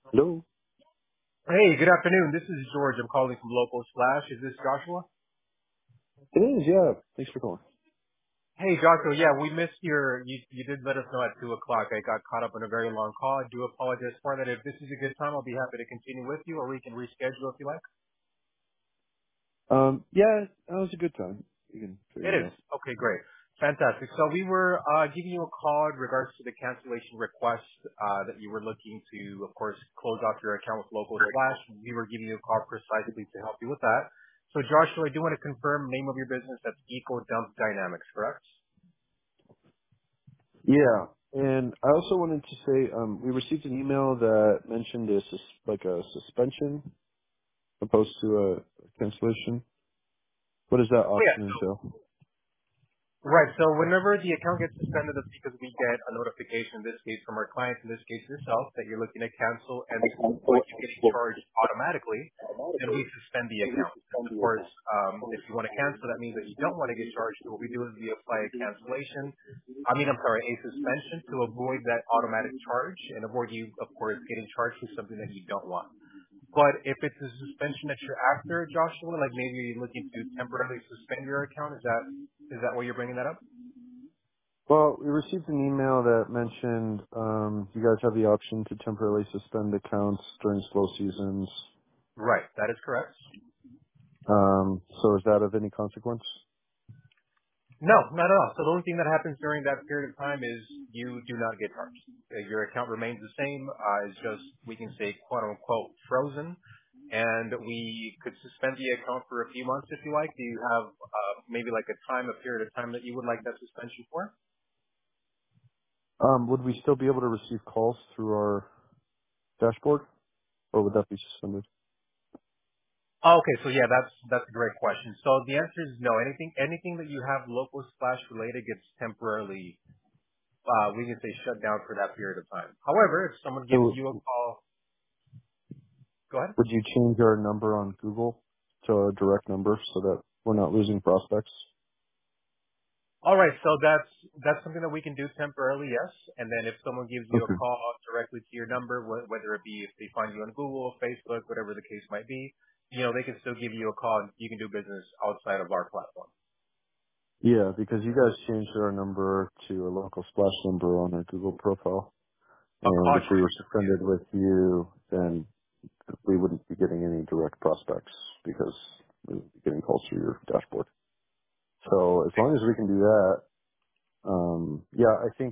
Hello. Hey, good afternoon. This is George. I'm calling from Local Splash. Is this Joshua? It is, yeah. Thanks for calling. Hey, Joshua. Yeah, we missed you did let us know at 2 o'clock. I got caught up in a very long call. I do apologize for that. If this is a good time, I'll be happy to continue with you, or we can reschedule if you like. Yeah, that was a good time. You can It figure it is. out. Okay, great. Fantastic. So we were giving you a call in regards to the cancellation request that you were looking to, of course, close off your account with Local Splash. We were giving you a call precisely to help you with that. So Joshua, I do want to confirm name of your business. That's Eco Dump Dynamics, correct? Yeah, and I also wanted to say, we received an email that mentioned like a suspension opposed to a cancellation. What does that Oh, yeah. option entail? Right. So whenever the account gets suspended, it's because we get a notification, in this case from our client, in this case yourself, that you're looking to cancel, and to avoid you getting charged automatically, then we suspend the account. And of course, if you want to cancel, that means that you don't want to get charged. So what we do is we apply a cancellation. A suspension to avoid that automatic charge and avoid you, of course, getting charged for something that you don't want. But if it's a suspension that you're after, Joshua, like maybe you're looking to temporarily suspend your account, is that why you're bringing that up? Well, we received an email that mentioned you guys have the option to temporarily suspend accounts during slow seasons. Right. That is correct. So is that of any consequence? No, not at all. So the only thing that happens during that period of time is you do not get charged. Your account remains the same. It's just, we can say, quote unquote, frozen. And we could suspend the account for a few months if you like. Do you have maybe like a period of time that you would like that suspension for? Would we still be able to receive calls through our dashboard, or would that be suspended? Okay, so yeah, that's a great question. So the answer is no. Anything that you have local splash related gets temporarily, we can say, shut down for that period of time. However, if someone gives So you a call, go ahead. would you change our number on Google to a direct number so that we're not losing prospects? All right, so that's something that we can do temporarily, yes. And then if someone gives you a Okay. call directly to your number, whether it be if they find you on Google, Facebook, whatever the case might be, they can still give you a call and you can do business outside of our platform. Yeah, because you guys changed our number to a local splash number on our Google profile. A And call if we were transfer. suspended with you, then we wouldn't be getting any direct prospects because we would be getting calls through your dashboard. So as long as we can do that, yeah,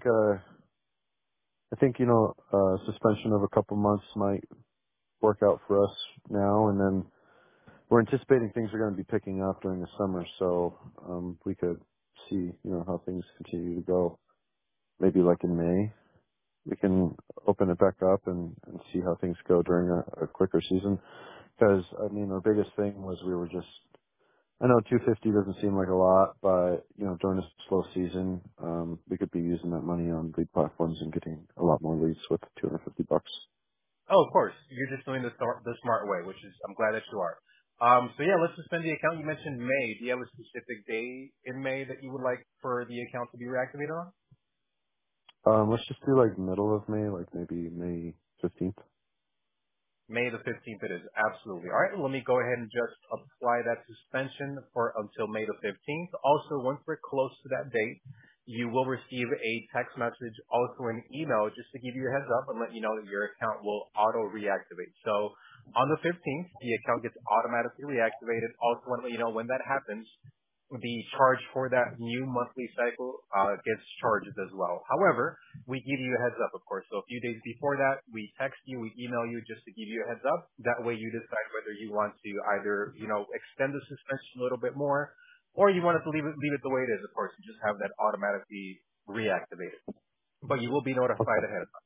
I think, suspension of a couple months might work out for us now, and then we're anticipating things are going to be picking up during the summer, so we could see, how things continue to go. Maybe like in May, we can open it back up and see how things go during a quicker season. Because I mean, our biggest thing was we were just. I know 250 doesn't seem like a lot, but during a slow season, we could be using that money on lead platforms and getting a lot more leads with 250 bucks. Oh, of course. You're just doing the smart way, which is, I'm glad that you are. So yeah, let's suspend the account. You mentioned May. Do you have a specific day in May that you would like for the account to be reactivated on? Let's just do like middle of May, like maybe May 15th. May the 15th it is. Absolutely. All right, let me go ahead and just apply that suspension for until May the 15th. Also, once we're close to that date, you will receive a text message, also an email, just to give you a heads up and let you know that your account will auto reactivate. So on the 15th, the account gets automatically reactivated. Also want to let you know when that happens, the charge for that new monthly cycle gets charged as well. However, we give you a heads up, of course. So a few days before that, we text you, we email you just to give you a heads up. That way you decide whether you want to either, extend the suspension a little bit more, or you want it to leave it the way it is, of course, and just have that automatically reactivated. But you will be Okay. notified ahead of time.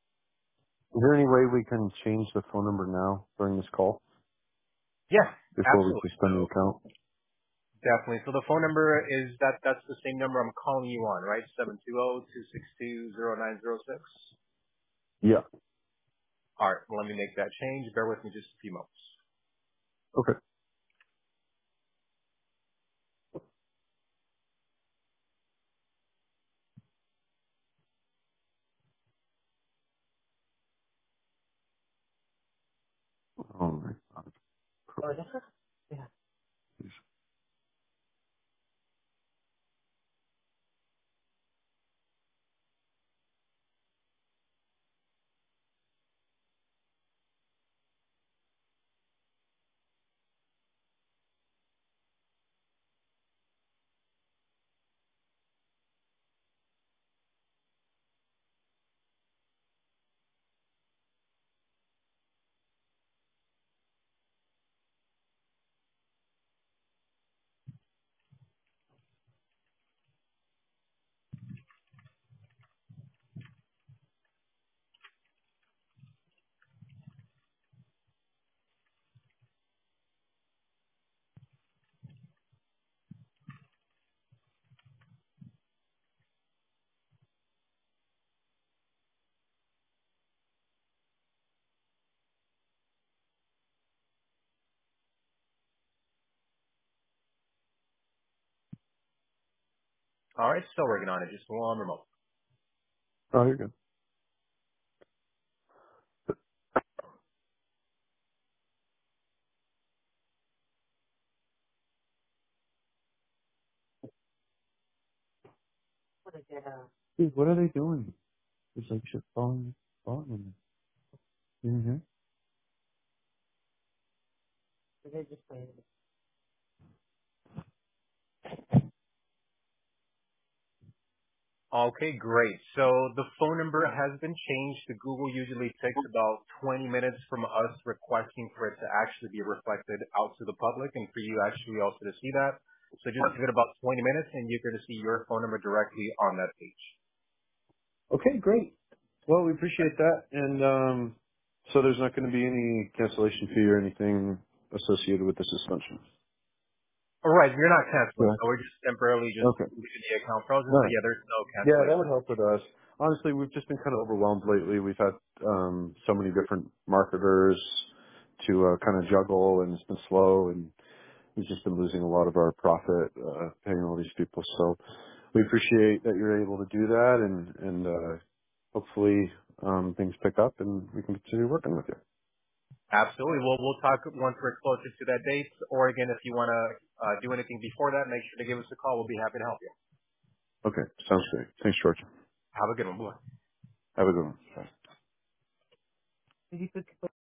Is there any way we can change the phone number now during this call Yeah, before we absolutely. suspend the So account? definitely. So the phone number is that's the same number I'm calling you on, right? 720-262-0906. Yeah. All right, well, let me make that change. Bear with me just a few moments. Okay. All right, still working on it. Just one remote. Oh, you're good. Dude, what are they doing? There's like shit falling in there. You hear? Okay, great. So the phone number has been changed. The Google usually takes about 20 minutes from us requesting for it to actually be reflected out to the public and for you actually also to see that. So just give it about 20 minutes and you're going to see your phone number directly on that page. Okay, great. Well, we appreciate that. And so there's not going to be any cancellation fee or anything associated with the suspension. All right, you're not canceling, Yeah. so we're just temporarily just Okay. leaving the account frozen. All So right. yeah, there's no Yeah, that cancellation. would help with us. Honestly, we've just been kind of overwhelmed lately. We've had so many different marketers to kind of juggle, and it's been slow, and we've just been losing a lot of our profit paying all these people. So we appreciate that you're able to do that, and hopefully things pick up, and we can continue working with you. Absolutely. Well, we'll talk once we're closer to that date. Or again, if you want to do anything before that, make sure to give us a call. We'll be happy to help you. Okay, sounds great. Thanks, George. Have a good one. Bye. Have a good one. Bye.